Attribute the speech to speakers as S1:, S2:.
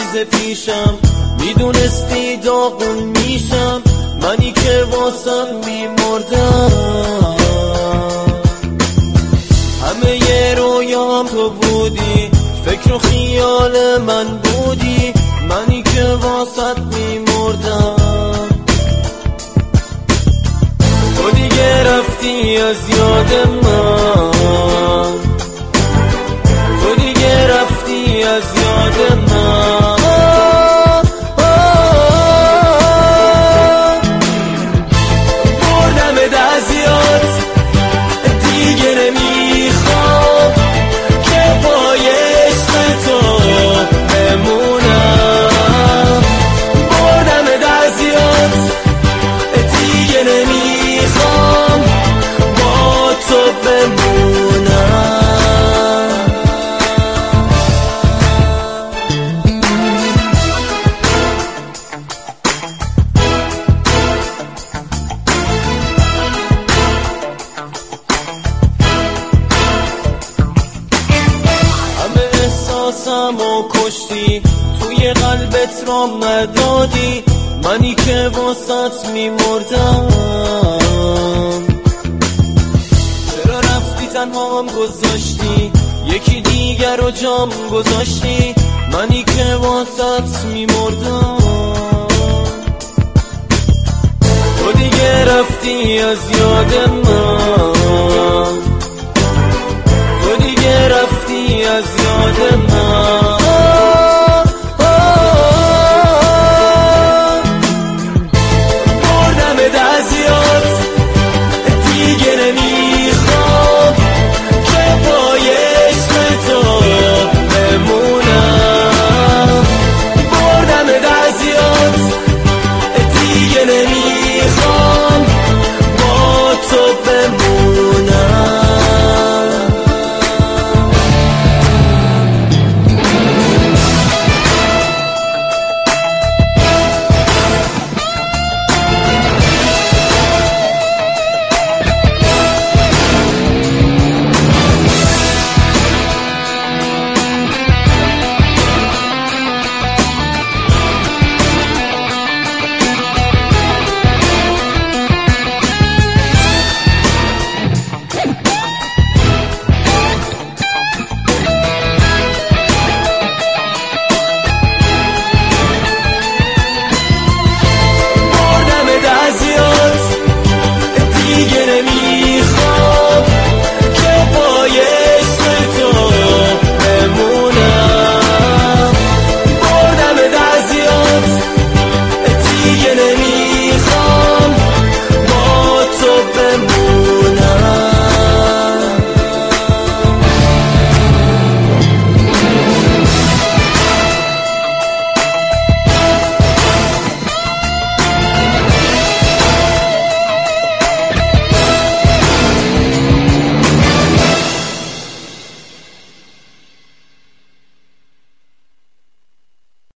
S1: عزیز پیشم، میدونستی داغون میشم، منی که واسم میمردم. همه ی رویام تو بودی، فکر و خیال من بودی، منی که واسط میمردم. تو دیگه رفتی از یاد من، تو دیگه رفتی از یاد من. بردم دزیات دیگه نمیخوام که پای عشق تو بمونم. بردم دزیات دیگه نمیخوام با تو بمونم. احساسمو کشتی، توی قلبت رام ندادی، منی که واسط میمردم. چرا رفتی تنهام گذاشتی، یکی دیگر رو جام گذاشتی، منی که واسط میمردم. تو دیگه رفتی از یاد من، تو دیگه رفتی از یاد